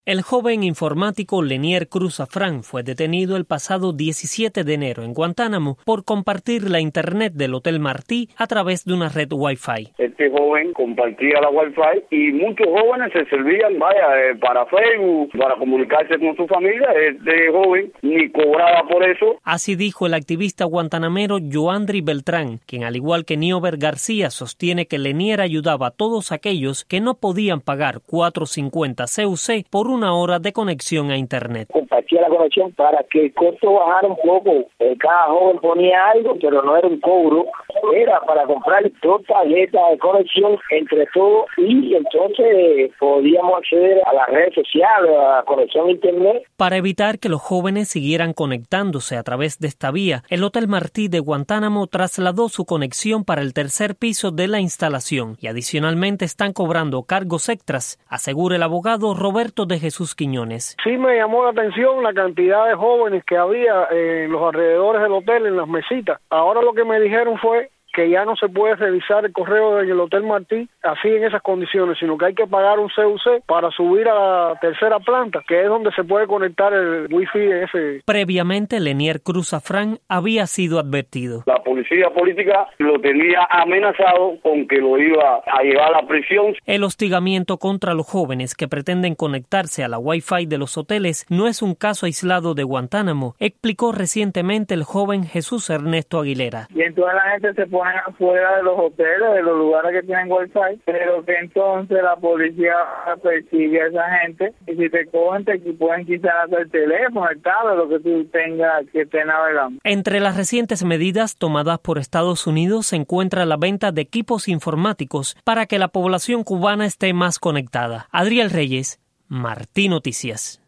El joven informático Lenier Cruz Afrán fue detenido el pasado 17 de enero en Guantánamo por compartir la internet del Hotel Martí a través de una red Wi-Fi. Este joven compartía la Wi-Fi y muchos jóvenes se servían, para Facebook, para comunicarse con su familia. Este joven ni cobraba por eso. Así dijo el activista guantanamero Joandri Beltrán, quien al igual que Niober García sostiene que Lenier ayudaba a todos aquellos que no podían pagar 4.50 CUC por una hora de conexión a internet. Compartía la conexión para que el costo bajara un poco. Cada joven ponía algo, pero no era un cobro, era para comprar dos tarjetas de conexión entre todos y entonces podíamos acceder a las redes sociales, a la conexión a internet. Para evitar que los jóvenes siguieran conectándose a través de esta vía, el Hotel Martí de Guantánamo trasladó su conexión para el tercer piso de la instalación y adicionalmente están cobrando cargos extras, asegura el abogado Roberto de Jesús Quiñones. Sí me llamó la atención la cantidad de jóvenes que había en los alrededores del hotel, en las mesitas. Ahora lo que me dijeron fue que ya no se puede revisar el correo en el Hotel Martí así en esas condiciones, sino que hay que pagar un CUC para subir a la tercera planta, que es donde se puede conectar el wifi ese. Previamente, Lenier Cruz Afrán había sido advertido. La policía política lo tenía amenazado con que lo iba a llevar a la prisión. El hostigamiento contra los jóvenes que pretenden conectarse a la Wi-Fi de los hoteles no es un caso aislado de Guantánamo, explicó recientemente el joven Jesús Ernesto Aguilera. Y entonces la gente se ponen afuera de los hoteles, de los lugares que tienen Wi-Fi, pero que entonces la policía persigue a esa gente y si te cogen te pueden quitar hasta el teléfono, el tablet, lo que tú tengas que esté navegando. Entre las recientes medidas tomadas por Estados Unidos se encuentra la venta de equipos informáticos para que la población cubana esté más conectada. Adriel Reyes, Martí Noticias.